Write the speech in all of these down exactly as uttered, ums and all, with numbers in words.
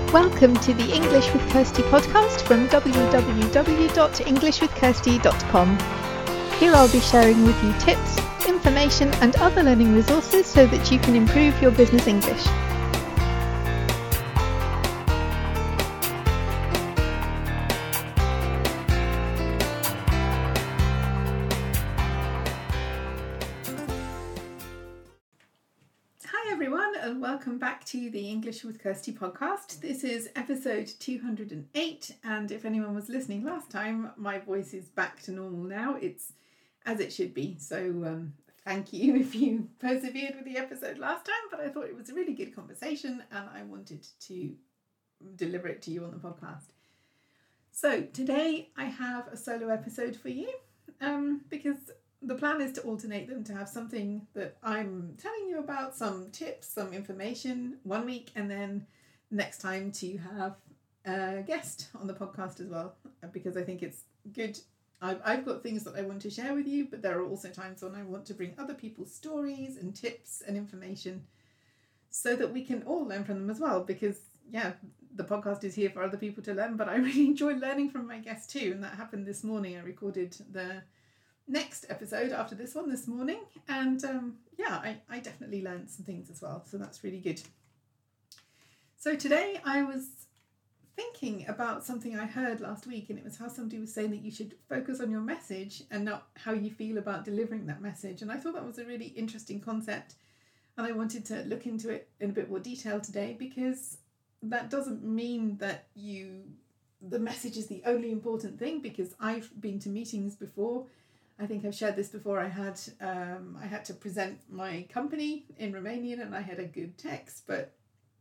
Welcome to the English with Kirsty podcast from w w w dot english with kirsty dot com. Here I'll be sharing with you tips, information and other learning resources so that you can improve your business English. Hi everyone, and welcome back to the English with Kirsty podcast. This is episode two hundred eight, and if anyone was listening last time, my voice is back to normal now. It's as it should be, so um, thank you if you persevered with the episode last time, but I thought it was a really good conversation and I wanted to deliver it to you on the podcast. So today I have a solo episode for you um, because the plan is to alternate them, to have something that I'm telling you about, some tips, some information one week, and then next time to have a guest on the podcast as well, because I think it's good. I've, I've got things that I want to share with you, but there are also times when I want to bring other people's stories and tips and information so that we can all learn from them as well, because yeah, the podcast is here for other people to learn, but I really enjoy learning from my guests too, and that happened this morning. I recorded the next episode after this one this morning, and um, yeah, I, I definitely learned some things as well, so that's really good. So today I was thinking about something I heard last week, and it was how somebody was saying that you should focus on your message and not how you feel about delivering that message, and I thought that was a really interesting concept, and I wanted to look into it in a bit more detail today, because that doesn't mean that you the message is the only important thing, because I've been to meetings before. I think I've shared this before. I had um, I had to present my company in Romanian, and I had a good text, but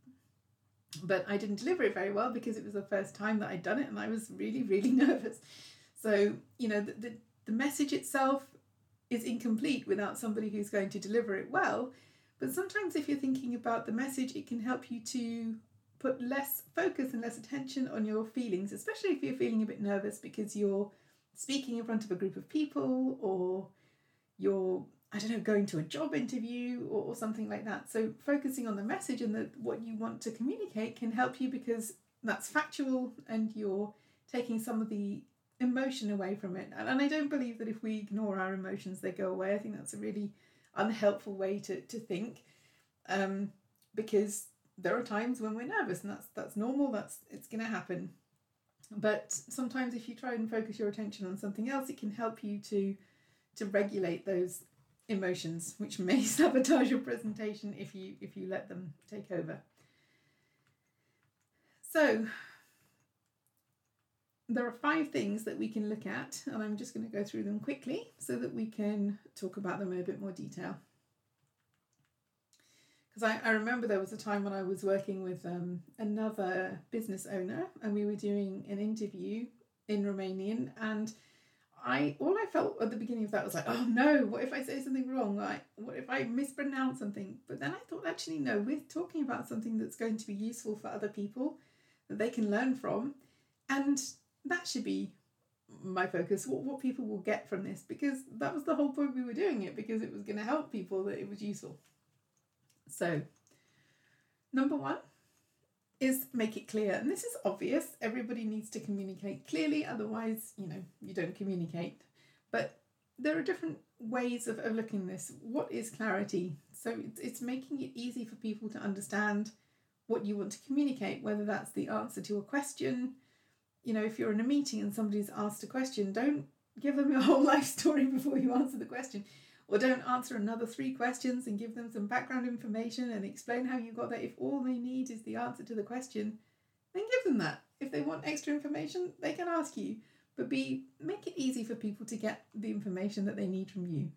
but I didn't deliver it very well because it was the first time that I'd done it, and I was really, really nervous. So, you know, the, the, the message itself is incomplete without somebody who's going to deliver it well. But sometimes if you're thinking about the message, it can help you to put less focus and less attention on your feelings, especially if you're feeling a bit nervous because you're speaking in front of a group of people, or you're, I don't know, going to a job interview or, or something like that. So focusing on the message and the, what you want to communicate can help you, because that's factual and you're taking some of the emotion away from it. And, and I don't believe that if we ignore our emotions, they go away. I think that's a really unhelpful way to, to think, um, because there are times when we're nervous, and that's that's normal, that's it's going to happen. But sometimes if you try and focus your attention on something else, it can help you to to regulate those emotions, which may sabotage your presentation if you if you let them take over. So there are five things that we can look at, and I'm just going to go through them quickly so that we can talk about them in a bit more detail. Because I, I remember there was a time when I was working with um, another business owner, and we were doing an interview in Romanian, and I all I felt at the beginning of that was like, oh no, what if I say something wrong? Like, what if I mispronounce something? But then I thought, actually, no, we're talking about something that's going to be useful for other people, that they can learn from, and that should be my focus, what, what people will get from this, because that was the whole point we were doing it, because it was going to help people, that it was useful. So, number one is make it clear. And this is obvious. Everybody needs to communicate clearly. Otherwise, you know, you don't communicate. But there are different ways of, of looking at this. What is clarity? So it's, it's making it easy for people to understand what you want to communicate, whether that's the answer to a question. You know, if you're in a meeting and somebody's asked a question, don't give them your whole life story before you answer the question. Or don't answer another three questions and give them some background information and explain how you got there. If all they need is the answer to the question, then give them that. If they want extra information, they can ask you. But be make it easy for people to get the information that they need from you.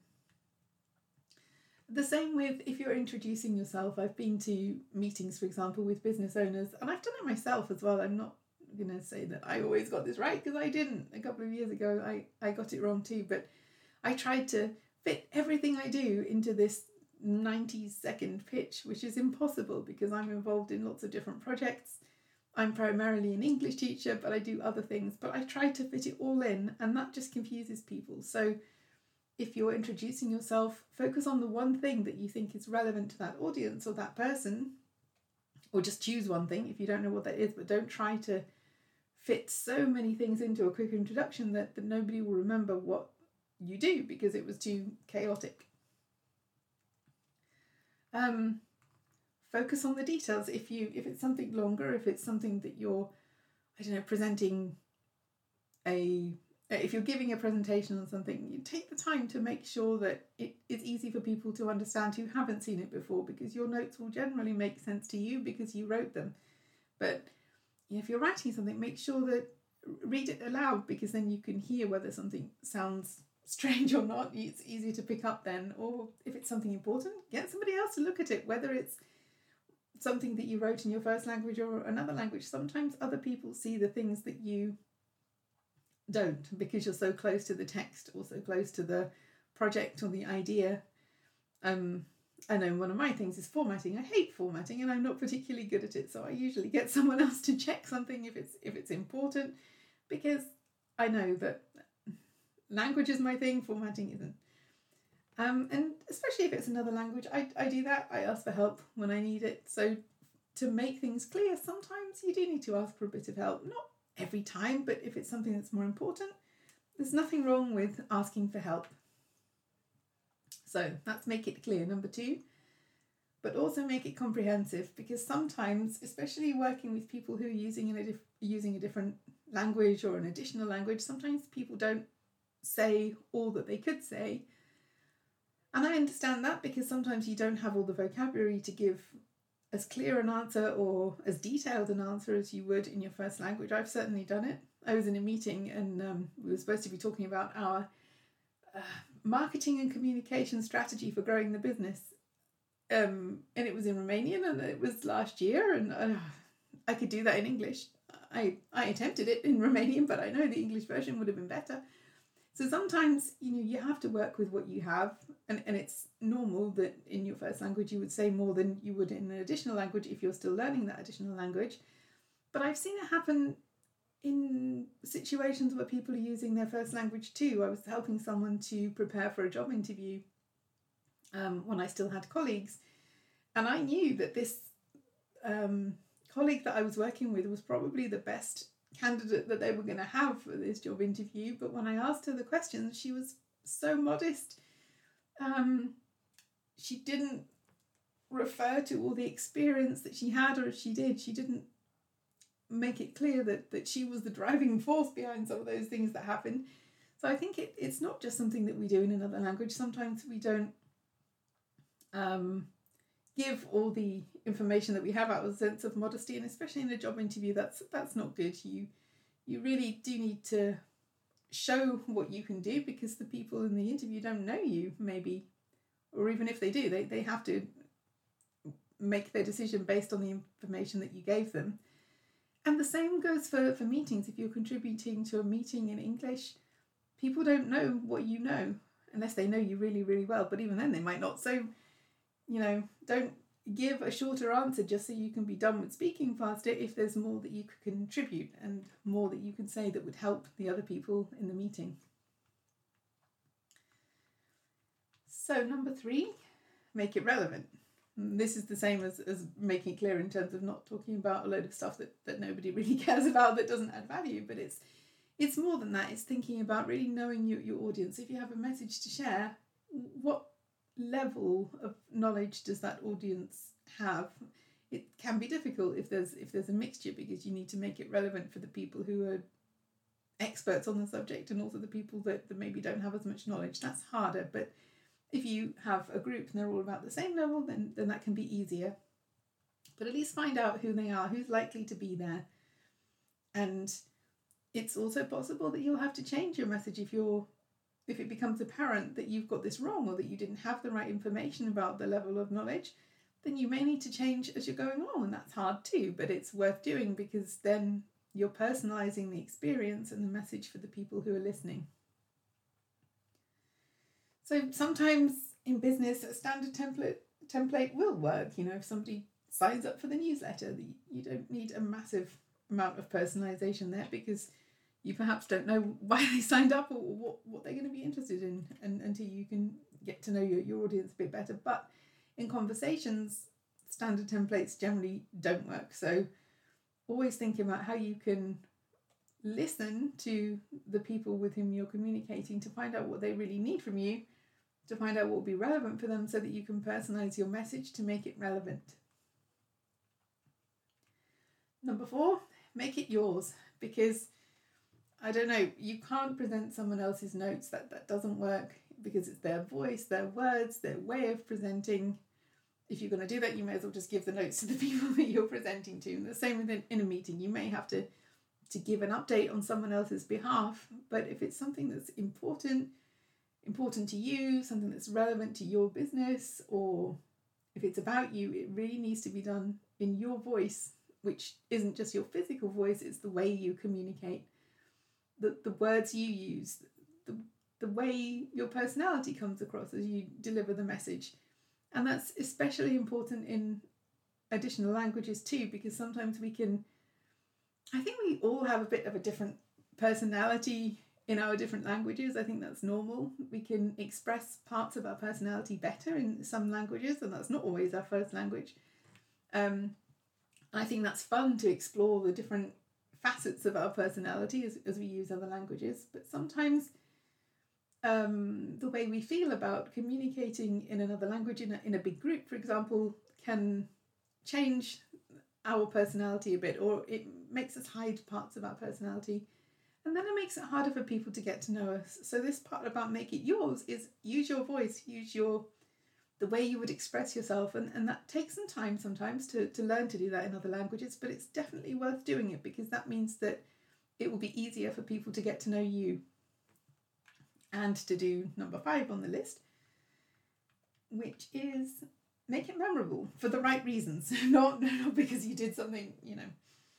The same with if you're introducing yourself. I've been to meetings, for example, with business owners, and I've done it myself as well. I'm not going to say that I always got this right, because I didn't. A couple of years ago, I, I got it wrong too. But I tried to fit everything I do into this ninety second pitch, which is impossible because I'm involved in lots of different projects. I'm primarily an English teacher, but I do other things, but I try to fit it all in, and that just confuses people. So if you're introducing yourself, focus on the one thing that you think is relevant to that audience or that person, or just choose one thing if you don't know what that is, but don't try to fit so many things into a quick introduction that, that nobody will remember what you do because it was too chaotic. Um, focus on the details. If you if it's something longer, if it's something that you're, I don't know, presenting a, if you're giving a presentation on something, you take the time to make sure that it is easy for people to understand who haven't seen it before, because your notes will generally make sense to you because you wrote them. But if you're writing something, make sure that read it aloud, because then you can hear whether something sounds strange or not. It's easier to pick up then. Or if it's something important, get somebody else to look at it, whether it's something that you wrote in your first language or another language. Sometimes other people see the things that you don't, because you're so close to the text or so close to the project or the idea. Um, I know one of my things is formatting. I hate formatting and I'm not particularly good at it, so I usually get someone else to check something if it's if it's important, because I know that language is my thing, formatting isn't. Um, and especially if it's another language, I, I do that. I ask for help when I need it. So to make things clear, sometimes you do need to ask for a bit of help. Not every time, but if it's something that's more important, there's nothing wrong with asking for help. So that's make it clear, number two. But also make it comprehensive, because sometimes, especially working with people who are using, in a dif- using a different language or an additional language, sometimes people don't say all that they could say. And I understand that, because sometimes you don't have all the vocabulary to give as clear an answer or as detailed an answer as you would in your first language. I've certainly done it. I was in a meeting and um, we were supposed to be talking about our uh, marketing and communication strategy for growing the business. Um, and it was in Romanian and it was last year, and uh, I could do that in English. I, I attempted it in Romanian, but I know the English version would have been better. So sometimes, you know, you have to work with what you have, and, and it's normal that in your first language you would say more than you would in an additional language if you're still learning that additional language. But I've seen it happen in situations where people are using their first language too. I was helping someone to prepare for a job interview um, when I still had colleagues, and I knew that this um, colleague that I was working with was probably the best candidate that they were going to have for this job interview. But when I asked her the questions, she was so modest. Um, she didn't refer to all the experience that she had, or if she did, she didn't make it clear that, that she was the driving force behind some of those things that happened. So I think it, it's not just something that we do in another language. Sometimes we don't um, give all the information that we have out of a sense of modesty, and especially in a job interview, that's that's not good. You you really do need to show what you can do, because the people in the interview don't know you, maybe, or even if they do, they, they have to make their decision based on the information that you gave them. And the same goes for, for meetings. If you're contributing to a meeting in English, people don't know what you know unless they know you really, really well, but even then they might not. So, you know, don't give a shorter answer just so you can be done with speaking faster if there's more that you could contribute and more that you can say that would help the other people in the meeting. So number three, make it relevant. And this is the same as, as making it clear in terms of not talking about a load of stuff that, that nobody really cares about, that doesn't add value, but it's it's more than that. It's thinking about really knowing your, your audience. If you have a message to share, what level of knowledge does that audience have? It can be difficult if there's if there's a mixture, because you need to make it relevant for the people who are experts on the subject and also the people that, that maybe don't have as much knowledge. That's harder, but if you have a group and they're all about the same level, then, then that can be easier. But at least find out who they are, who's likely to be there. And it's also possible that you'll have to change your message if you're if it becomes apparent that you've got this wrong, or that you didn't have the right information about the level of knowledge. Then you may need to change as you're going along, and that's hard too, but it's worth doing, because then you're personalising the experience and the message for the people who are listening. So sometimes in business, a standard template template will work. You know, if somebody signs up for the newsletter, you don't need a massive amount of personalisation there, because you perhaps don't know why they signed up or what, what they're going to be interested in, and until you can get to know your, your audience a bit better. But in conversations, standard templates generally don't work. So always thinking about how you can listen to the people with whom you're communicating to find out what they really need from you, to find out what will be relevant for them so that you can personalize your message to make it relevant. Number four, make it yours, because I don't know, you can't present someone else's notes. That, that doesn't work because it's their voice, their words, their way of presenting. If you're going to do that, you may as well just give the notes to the people that you're presenting to. And the same with in, in a meeting, you may have to, to give an update on someone else's behalf, but if it's something that's important, important to you, something that's relevant to your business, or if it's about you, it really needs to be done in your voice, which isn't just your physical voice, it's the way you communicate, the, the words you use, the, the way your personality comes across as you deliver the message. And that's especially important in additional languages too, because sometimes we can, I think we all have a bit of a different personality in our different languages. I think that's normal. We can express parts of our personality better in some languages, and that's not always our first language. Um, I think that's fun to explore the different facets of our personality as, as we use other languages. But sometimes um, the way we feel about communicating in another language, in a, in a big group, for example, can change our personality a bit, or it makes us hide parts of our personality. And then it makes it harder for people to get to know us. So this part about make it yours is use your voice, use your the way you would express yourself, and, and that takes some time sometimes to, to learn to do that in other languages, but it's definitely worth doing it because that means that it will be easier for people to get to know you. And to do number five on the list, which is make it memorable for the right reasons, not, not because you did something, you know,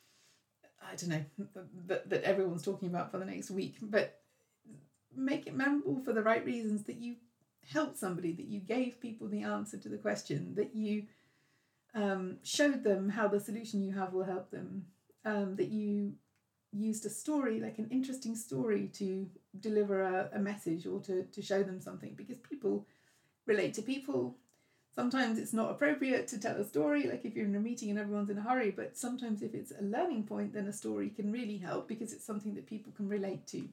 I don't know, that, that everyone's talking about for the next week, but make it memorable for the right reasons, that you helped somebody, that you gave people the answer to the question, that you um, showed them how the solution you have will help them, um, that you used a story, like an interesting story, to deliver a, a message or to, to show them something, because people relate to people. Sometimes it's not appropriate to tell a story, like if you're in a meeting and everyone's in a hurry, but sometimes if it's a learning point, then a story can really help because it's something that people can relate to.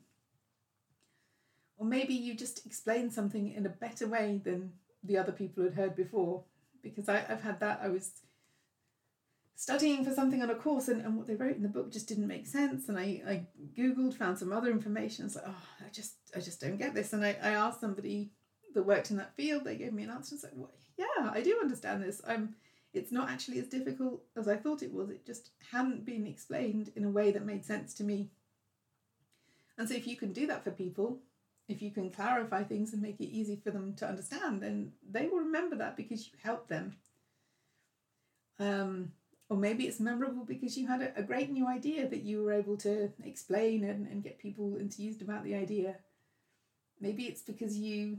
Or maybe you just explain something in a better way than the other people had heard before, because I, I've had that. I was studying for something on a course and, and what they wrote in the book just didn't make sense, and I, I Googled, found some other information. It's like, oh, I just I just don't get this. And I, I asked somebody that worked in that field, they gave me an answer. It's like, well, yeah, I do understand this. I'm. It's not actually as difficult as I thought it was. It just hadn't been explained in a way that made sense to me. And so if you can do that for people, if you can clarify things and make it easy for them to understand, then they will remember that because you helped them. Um, or maybe it's memorable because you had a, a great new idea that you were able to explain and, and get people enthused about the idea. Maybe it's because you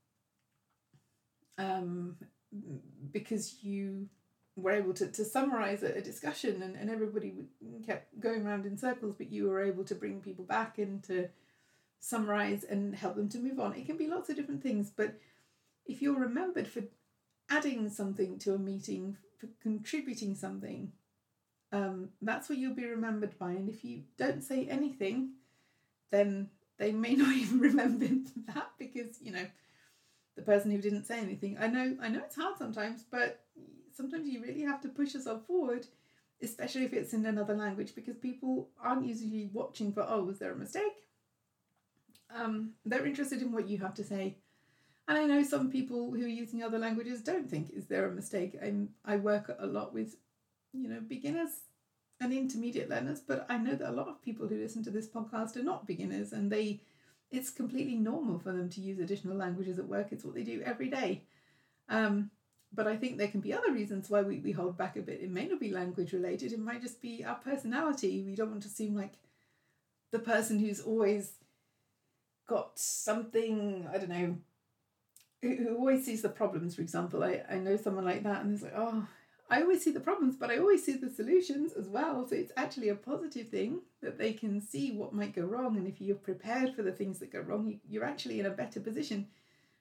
um, because you were able to, to summarize a, a discussion and, and everybody kept going around in circles, but you were able to bring people back and to summarize and help them to move on. It can be lots of different things, but if you're remembered for adding something to a meeting, for contributing something, um, that's what you'll be remembered by. And if you don't say anything, then they may not even remember that because, you know, the person who didn't say anything. I know, I know it's hard sometimes, but sometimes you really have to push yourself forward, especially if it's in another language, because people aren't usually watching for, oh, was there a mistake? Um, they're interested in what you have to say. And I know some people who are using other languages don't think, is there a mistake? I'm, I work a lot with, you know, beginners and intermediate learners, but I know that a lot of people who listen to this podcast are not beginners, and they, it's completely normal for them to use additional languages at work. It's what they do every day. Um, but I think there can be other reasons why we, we hold back a bit. It may not be language related. It might just be our personality. We don't want to seem like the person who's always got something, I don't know, who, who always sees the problems, for example. I, I know someone like that, and it's like, oh, I always see the problems, but I always see the solutions as well. So it's actually a positive thing that they can see what might go wrong. And if you're prepared for the things that go wrong, you, you're actually in a better position.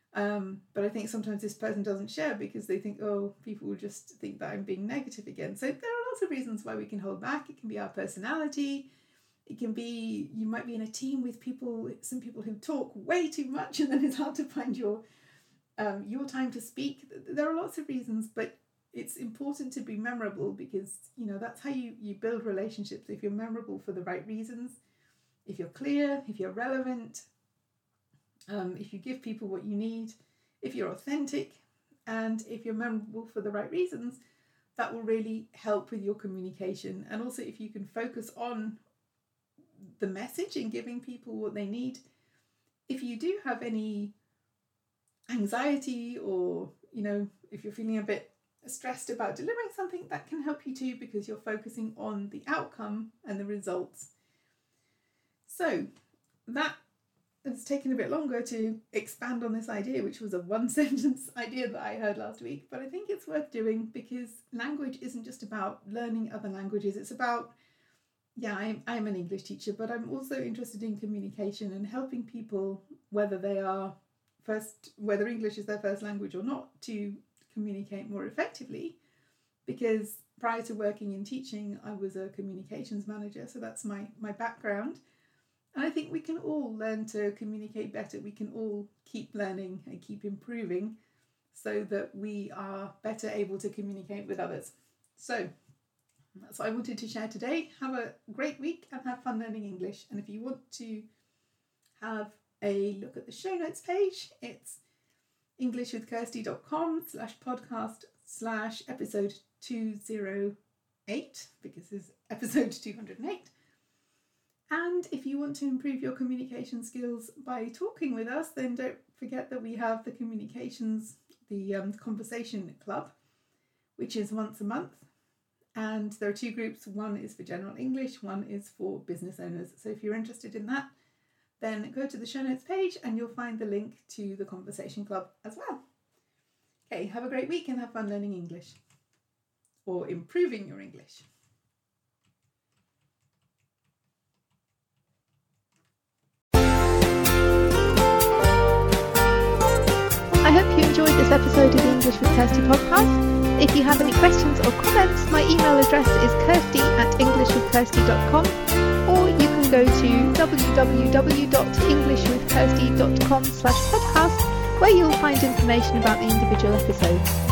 Um, but I think sometimes this person doesn't share because they think, oh, people will just think that I'm being negative again. So there are lots of reasons why we can hold back. It can be our personality. It can be, you might be in a team with people, some people who talk way too much, and then it's hard to find your um, your time to speak. There are lots of reasons, but it's important to be memorable because, you know, that's how you, you build relationships. If you're memorable for the right reasons, if you're clear, if you're relevant, um, if you give people what you need, if you're authentic, and if you're memorable for the right reasons, that will really help with your communication. And also if you can focus on the message and giving people what they need. If you do have any anxiety or, you know, if you're feeling a bit stressed about delivering something, that can help you too because you're focusing on the outcome and the results. So that has taken a bit longer to expand on this idea, which was a one sentence idea that I heard last week, but I think it's worth doing because language isn't just about learning other languages. It's about, yeah, I'm, I'm an English teacher, but I'm also interested in communication and helping people, whether they are first, whether English is their first language or not, to communicate more effectively. Because prior to working in teaching, I was a communications manager, so that's my, my background. And I think we can all learn to communicate better. We can all keep learning and keep improving so that we are better able to communicate with others. So that's what I wanted to share today. Have a great week and have fun learning English. And if you want to have a look at the show notes page, it's englishwithkirsty.com slash podcast slash episode two oh eight, because it's episode two hundred eight. And if you want to improve your communication skills by talking with us, then don't forget that we have the communications, the um, conversation club, which is once a month. And there are two groups. One is for general English, one is for business owners. So if you're interested in that, then go to the show notes page and you'll find the link to the conversation club as well. Okay, have a great week and have fun learning English or improving your English. I hope you enjoyed this episode of the English with Kirsty podcast. If you have any questions or comments, my email address is kirsty at english with kirsty dot com, or you can go to w w w dot english with kirsty dot com slash podcast, where you'll find information about the individual episodes.